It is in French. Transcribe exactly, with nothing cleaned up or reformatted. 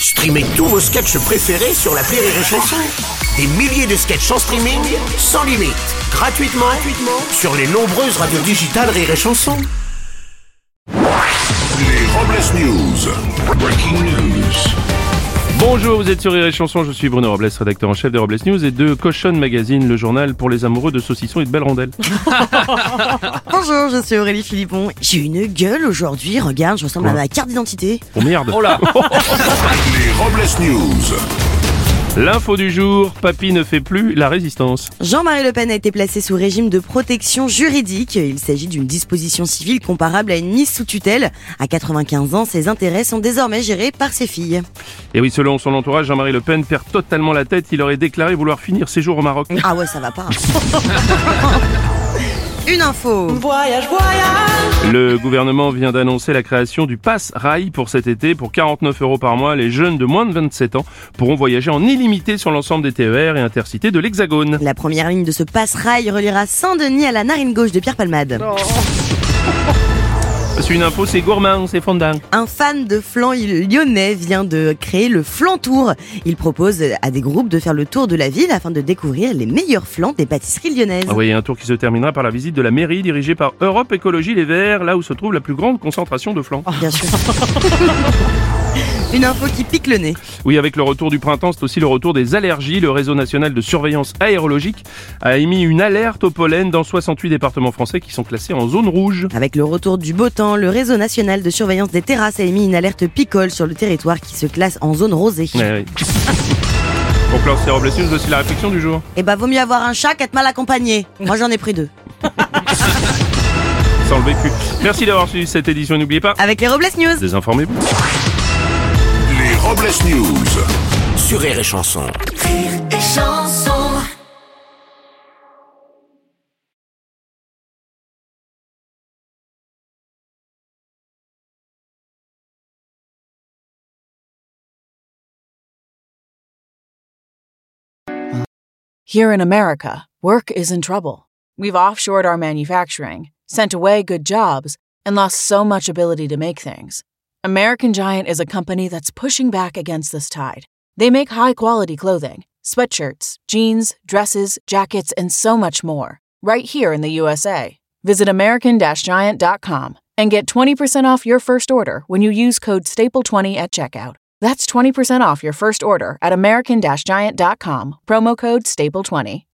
Streamez tous vos sketchs préférés sur l'appli Rire et Chanson. Des milliers de sketchs en streaming, sans limite, gratuitement, gratuitement sur les nombreuses radios digitales Rire et Chanson. Les Robles News. Breaking news. Bonjour, vous êtes sur Rire et Chanson, je suis Bruno Robles, rédacteur en chef des Robles News et de Cochon Magazine, le journal pour les amoureux de saucissons et de belles rondelles. Bonjour, je suis Aurélie Philippon. J'ai une gueule aujourd'hui, regarde, je ressemble Ouais. à ma carte d'identité. Oh merde. Oh là. Les Robles News. L'info du jour, papy ne fait plus la résistance. Jean-Marie Le Pen a été placé sous régime de protection juridique. Il s'agit d'une disposition civile comparable à une mise sous tutelle. À quatre-vingt-quinze ans, ses intérêts sont désormais gérés par ses filles. Et oui, selon son entourage, Jean-Marie Le Pen perd totalement la tête, il aurait déclaré vouloir finir ses jours au Maroc. Ah ouais, ça va pas. Une info. Voyage, voyage. Le gouvernement vient d'annoncer la création du Pass Rail pour cet été. Pour quarante-neuf euros par mois, les jeunes de moins de vingt-sept ans pourront voyager en illimité sur l'ensemble des T E R et intercités de l'Hexagone. La première ligne de ce passe-rail reliera Saint-Denis à la narine gauche de Pierre Palmade. C'est une info, c'est gourmand, c'est fondant. Un fan de flan lyonnais vient de créer le Flan Tour. Il propose à des groupes de faire le tour de la ville afin de découvrir les meilleurs flans des pâtisseries lyonnaises. Ah oui, un tour qui se terminera par la visite de la mairie dirigée par Europe Écologie Les Verts, là où se trouve la plus grande concentration de flan. Bien sûr. Une info qui pique le nez. Oui, avec le retour du printemps, c'est aussi le retour des allergies. Le réseau national de surveillance aérologique a émis une alerte au pollen dans soixante-huit départements français qui sont classés en zone rouge. Avec le retour du beau temps, le réseau national de surveillance des terrasses a émis une alerte picole sur le territoire qui se classe en zone rosée. Ouais, oui. Pour clore ces Robles News, voici la réflexion du jour. Eh bah vaut mieux avoir un chat qu'être mal accompagné. Moi j'en ai pris deux. Sans le vécu. Merci d'avoir suivi cette édition et n'oubliez pas, Avec les Robles News. désinformez-vous. Les Robles News. Sur Rire et Chanson. Rire et chanson. Here in America, work is in trouble. We've offshored our manufacturing, sent away good jobs, and lost so much ability to make things. American Giant is a company that's pushing back against this tide. They make high-quality clothing, sweatshirts, jeans, dresses, jackets, and so much more, right here in the U S A. Visit American Giant dot com and get twenty percent off your first order when you use code staple twenty at checkout. That's twenty percent off your first order at American Giant dot com, promo code staple twenty.